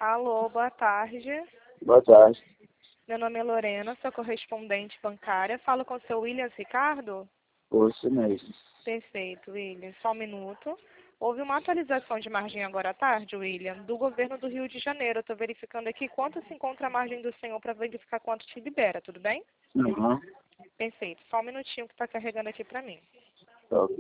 Alô, boa tarde. Boa tarde. Meu nome é Lorena, sou correspondente bancária. Falo com o seu Williams Ricardo? Isso mesmo. Perfeito, William. Só um minuto. Houve uma atualização de margem agora à tarde, William, do governo do Rio de Janeiro. Eu estou verificando aqui quanto se encontra a margem do senhor para verificar quanto te libera, tudo bem? Uhum. Perfeito. Só um minutinho que está carregando aqui para mim. Tá ok.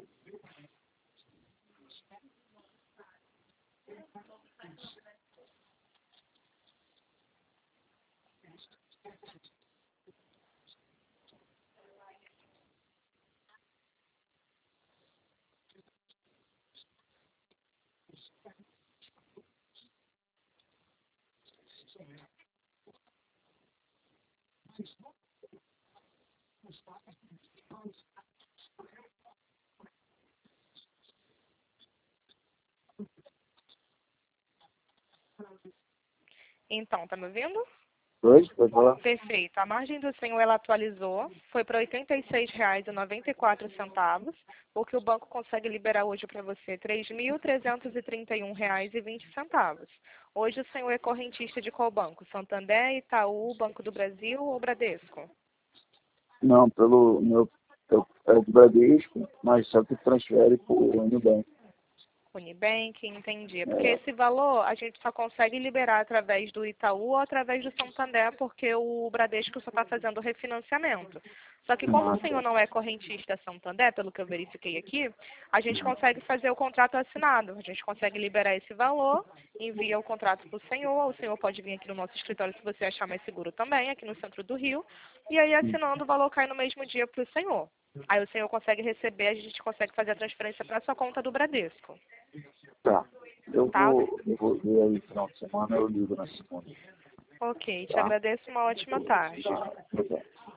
Então, tá me ouvindo? Oi, pode falar? Perfeito. A margem do senhor ela atualizou, foi para R$ 86,94, o que o banco consegue liberar hoje para você R$ 3.331,20. Hoje o senhor é correntista de qual banco? Santander, Itaú, Banco do Brasil ou Bradesco? Não, pelo meu é do Bradesco, mas só que transfere por Unibank. Unibank, entendi. É porque É. esse valor a gente só consegue liberar através do Itaú ou através do Santander, porque o Bradesco só está fazendo refinanciamento. Só que como o senhor não é correntista Santander, pelo que eu verifiquei aqui, a gente consegue fazer o contrato assinado. A gente consegue liberar esse valor, envia o contrato para o senhor pode vir aqui no nosso escritório se você achar mais seguro também, aqui no centro do Rio, e aí assinando o valor cai no mesmo dia para o senhor. Aí o senhor consegue receber, a gente consegue fazer a transferência para a sua conta do Bradesco. Tá. Eu Tá? vou ver aí no final de semana, eu ligo na segunda. Ok, te Tá? agradeço, uma ótima tarde. Tá.